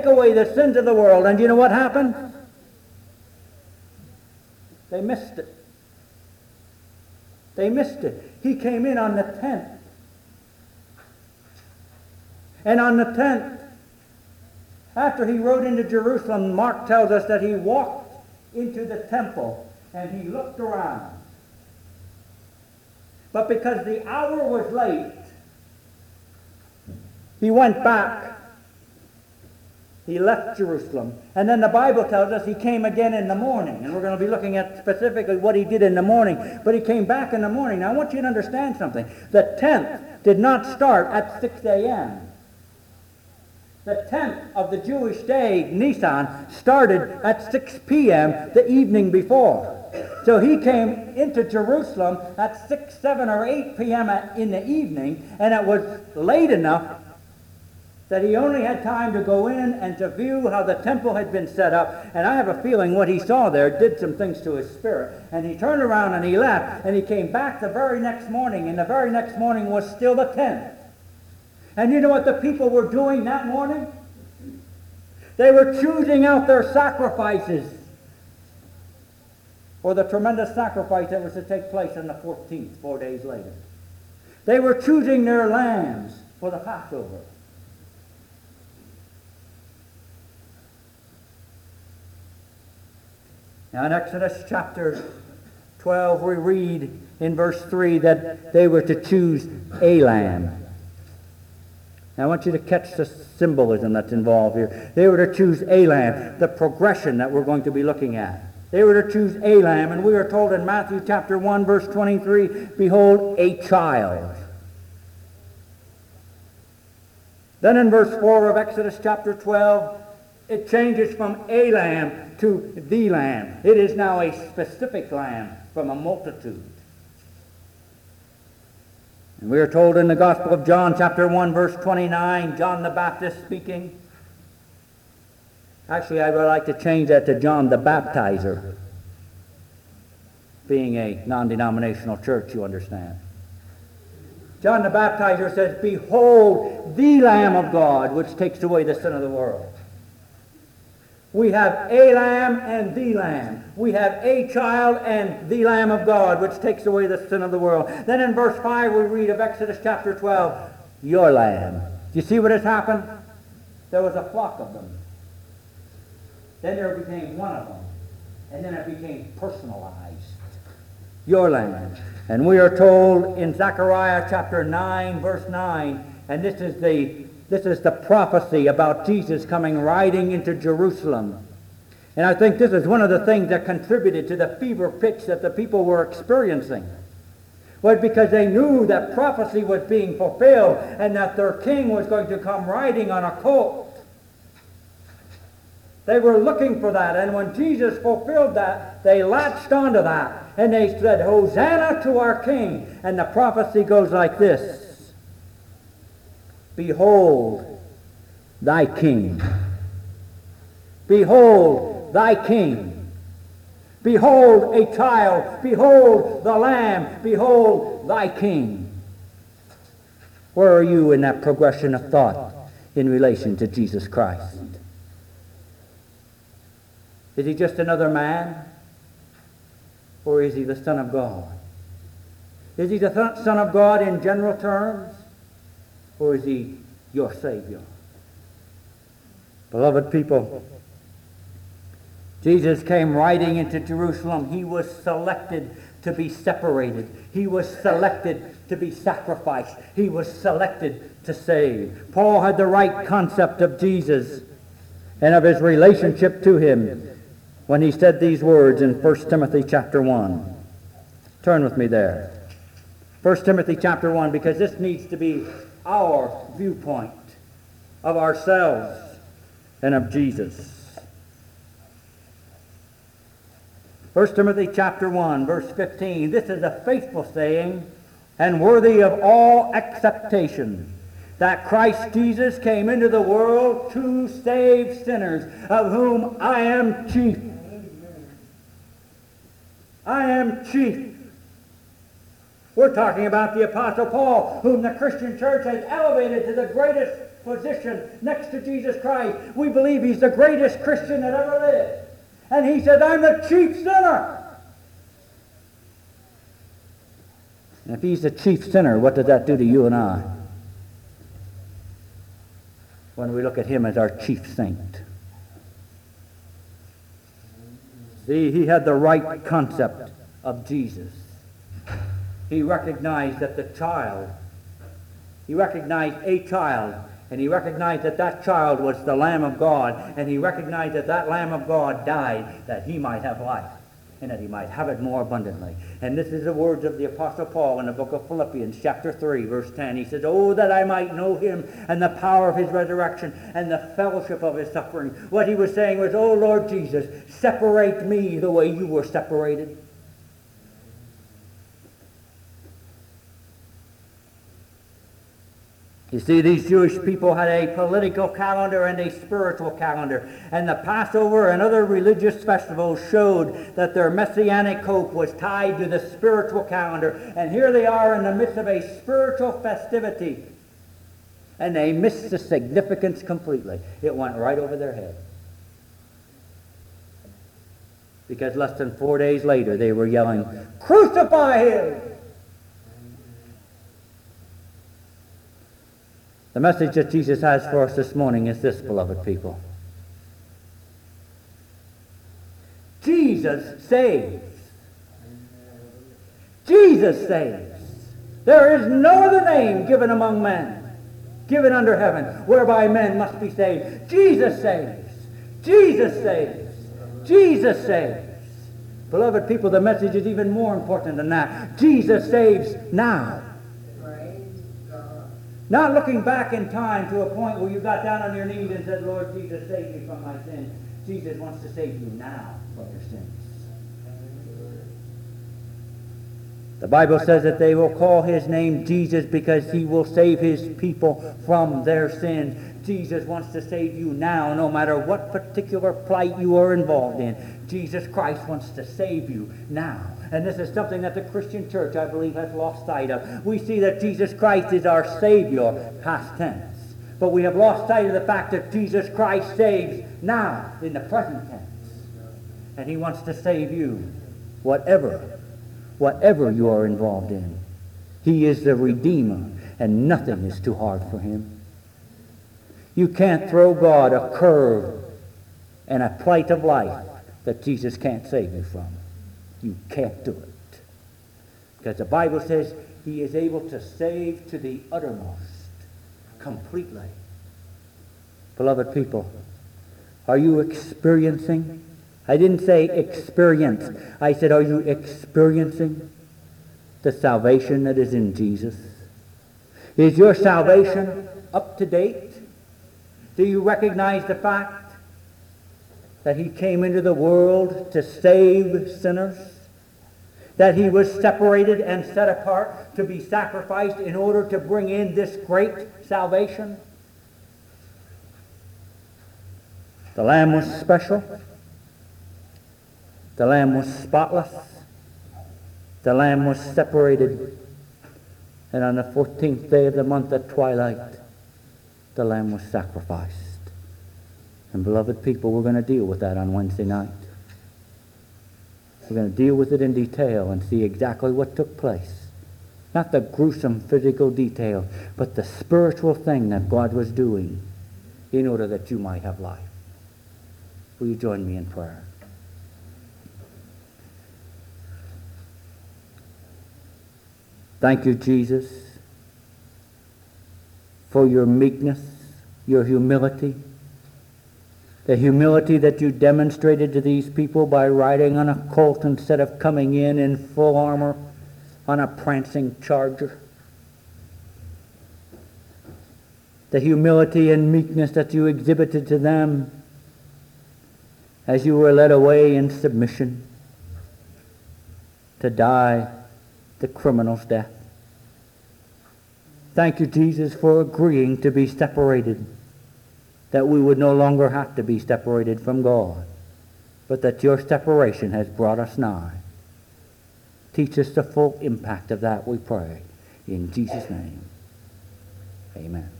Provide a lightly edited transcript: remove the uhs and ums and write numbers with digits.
take away the sins of the world. And you know what happened? They missed it. They missed it. He came in on the 10th. And on the 10th, after he rode into Jerusalem, Mark tells us that he walked into the temple and he looked around. But because the hour was late, he went back. He left Jerusalem. And then the Bible tells us he came again in the morning. And we're going to be looking at specifically what he did in the morning. But he came back in the morning. Now I want you to understand something. The 10th did not start at 6 a.m. The 10th of the Jewish day, Nisan, started at 6 p.m. the evening before. So he came into Jerusalem at 6, 7, or 8 p.m. in the evening, and it was late enough that he only had time to go in and to view how the temple had been set up. And I have a feeling what he saw there did some things to his spirit. And he turned around and he left, and he came back the very next morning, and the very next morning was still the 10th. And you know what the people were doing that morning? They were choosing out their sacrifices for the tremendous sacrifice that was to take place on the 14th, 4 days later. They were choosing their lambs for the Passover. Now in Exodus chapter 12, we read in verse 3 that they were to choose a lamb. Now I want you to catch the symbolism that's involved here. They were to choose a lamb, the progression that we're going to be looking at. They were to choose a lamb, and we are told in Matthew chapter 1, verse 23, behold, a child. Then in verse 4 of Exodus chapter 12, it changes from a lamb to the lamb. It is now a specific lamb from a multitude. And we are told in the Gospel of John, chapter 1, verse 29, John the Baptist speaking. Actually, I would like to change that to John the Baptizer, being a non-denominational church, you understand. John the Baptizer says, behold the Lamb of God, which takes away the sin of the world. We have a lamb and the lamb. We have a child and the Lamb of God, which takes away the sin of the world. Then in verse 5 we read of Exodus chapter 12, your lamb. Do you see what has happened? There was a flock of them. Then there became one of them. And then it became personalized. Your lamb. And we are told in Zechariah chapter 9, verse 9, and this is the prophecy about Jesus coming riding into Jerusalem. And I think this is one of the things that contributed to the fever pitch that the people were experiencing. Was because they knew that prophecy was being fulfilled and that their king was going to come riding on a colt. They were looking for that, and when Jesus fulfilled that, they latched onto that. And they said, Hosanna to our king. And the prophecy goes like this. Behold thy king. Behold thy king. Behold a child. Behold the lamb. Behold thy king. Where are you in that progression of thought in relation to Jesus Christ? Is he just another man? Or is he the Son of God? Is he the Son of God in general terms? Or is he your Savior? Beloved people, Jesus came riding into Jerusalem. He was selected to be separated. He was selected to be sacrificed. He was selected to save. Paul had the right concept of Jesus and of his relationship to him when he said these words in 1 Timothy chapter 1. Turn with me there. 1 Timothy chapter 1, because this needs to be our viewpoint of ourselves and of Jesus. 1 Timothy chapter 1, verse 15. This is a faithful saying and worthy of all acceptation, that Christ Jesus came into the world to save sinners, of whom I am chief. I am chief. We're talking about the Apostle Paul, whom the Christian church has elevated to the greatest position next to Jesus Christ. We believe he's the greatest Christian that ever lived. And he said, I'm the chief sinner. And if he's the chief sinner, what does that do to you and I? When we look at him as our chief saint. See, he had the right concept of Jesus. He recognized that a child, and he recognized that that child was the Lamb of God, and he recognized that that Lamb of God died that he might have life, and that he might have it more abundantly. And this is the words of the Apostle Paul in the book of Philippians, chapter 3, verse 10. He says, oh, that I might know him and the power of his resurrection and the fellowship of his suffering. What he was saying was, oh, Lord Jesus, separate me the way you were separated. You see, these Jewish people had a political calendar and a spiritual calendar. And the Passover and other religious festivals showed that their messianic hope was tied to the spiritual calendar. And here they are in the midst of a spiritual festivity. And they missed the significance completely. It went right over their head. Because less than 4 days later, they were yelling, "Crucify him!" The message that Jesus has for us this morning is this, beloved people. Jesus saves. Jesus saves. There is no other name given among men, given under heaven, whereby men must be saved. Jesus saves. Jesus saves. Jesus saves. Beloved people, the message is even more important than that. Jesus saves now. Not looking back in time to a point where you got down on your knees and said, Lord Jesus, save me from my sins. Jesus wants to save you now from your sins. The Bible says that they will call his name Jesus because he will save his people from their sins. Jesus wants to save you now, no matter what particular plight you are involved in. Jesus Christ wants to save you now. And this is something that the Christian church, I believe, has lost sight of. We see that Jesus Christ is our Savior, past tense. But we have lost sight of the fact that Jesus Christ saves now, in the present tense. And he wants to save you, whatever you are involved in. He is the Redeemer, and nothing is too hard for him. You can't throw God a curve and a plight of life that Jesus can't save you from. You can't do it. Because the Bible says he is able to save to the uttermost, completely. Beloved people, are you experiencing? I didn't say experience. I said, are you experiencing the salvation that is in Jesus? Is your salvation up to date? Do you recognize the fact that he came into the world to save sinners? That he was separated and set apart to be sacrificed in order to bring in this great salvation? The Lamb was special. The Lamb was spotless. The Lamb was separated. And on the 14th day of the month at twilight, the Lamb was sacrificed. And beloved people, we're going to deal with that on Wednesday night. We're going to deal with it in detail and see exactly what took place. Not the gruesome physical detail, but the spiritual thing that God was doing in order that you might have life. Will you join me in prayer? Thank you, Jesus, for your meekness, your humility, the humility that you demonstrated to these people by riding on a colt instead of coming in full armor on a prancing charger. The humility and meekness that you exhibited to them as you were led away in submission to die the criminal's death. Thank you, Jesus, for agreeing to be separated, that we would no longer have to be separated from God, but that your separation has brought us nigh. Teach us the full impact of that, we pray. In Jesus' name, amen.